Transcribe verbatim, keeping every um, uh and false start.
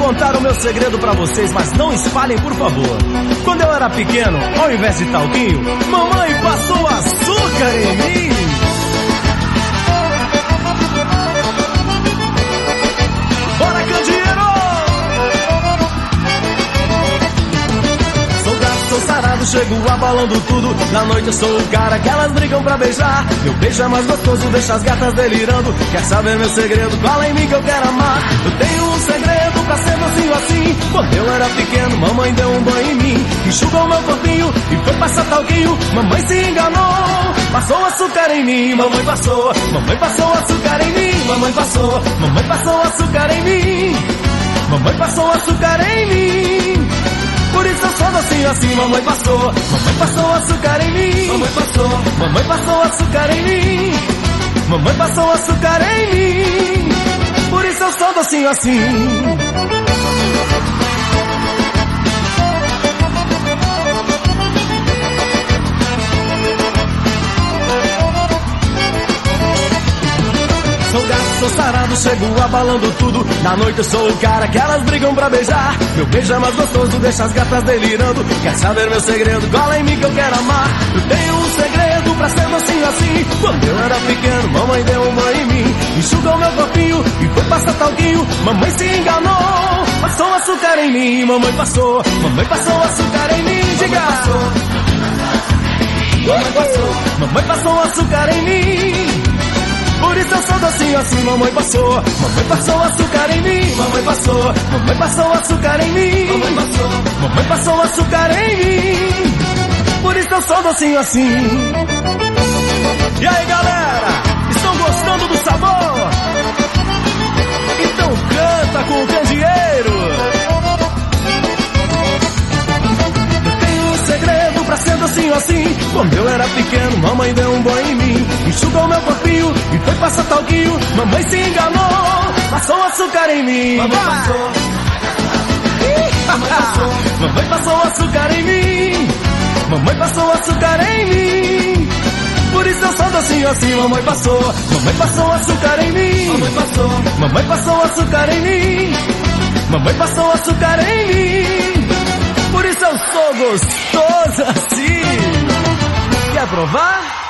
contar o meu segredo pra vocês, mas não espalhem, por favor. Quando eu era pequeno, ao invés de talquinho, mamãe passou açúcar em mim. Bora, candeeiro! Sou gato, sou sarado, chego abalando tudo. Na noite eu sou o cara que elas brigam pra beijar. Meu beijo é mais gostoso, deixa as gatas delirando. Quer saber meu segredo? Fala em mim que eu quero amar. Eu tenho um segredo pra ser docinho assim. Quando eu era pequeno, mamãe deu um banho em mim, enxugou meu corpinho e foi passar talquinho. Mamãe se enganou, passou açúcar em mim. Mamãe passou, mamãe passou açúcar em mim. Mamãe passou, mamãe passou açúcar em mim. Mamãe passou açúcar em mim. Por isso eu sou docinho assim. Mamãe passou, mamãe passou açúcar em mim. Mamãe passou, mamãe passou açúcar em mim. Mamãe passou açúcar em mim. Por isso eu sou docinho assim. Sou gato, sou sarado, chego abalando tudo. Na noite eu sou o cara que elas brigam pra beijar. Meu beijo é mais gostoso, deixa as gatas delirando. Quer saber meu segredo? Cola em mim que eu quero amar. Eu tenho um segredo pra ser docinho assim. Quando eu era pequeno, mamãe deu um banho em mim, enxugou meu corpinho e foi passar talquinho. Mamãe se enganou, passou açúcar em mim. Mamãe passou, mamãe passou açúcar em mim. Diga! Mamãe passou, mamãe passou açúcar em mim. Por isso eu sou docinho assim. Mamãe passou, mamãe passou açúcar em mim. Mamãe passou, mamãe passou açúcar em mim. Mamãe passou, mamãe passou açúcar em mim. Por isso eu sou docinho assim. E aí, galera, estão gostando do sabor? Então canta com o candeeiro. Segredo pra ser docinho assim. Quando eu era pequeno, mamãe deu um banho em mim, enxugou meu corpinho e foi passar talquinho. Mamãe se enganou, passou açúcar em mim. Mamãe passou, mamãe passou, mamãe passou açúcar em mim. Mamãe passou açúcar em mim. Por isso eu sou docinho assim. Mamãe passou, mamãe passou açúcar em mim. Mamãe passou, mamãe passou açúcar em mim. Mamãe passou açúcar em mim. Por isso eu sou gostoso assim. Quer provar?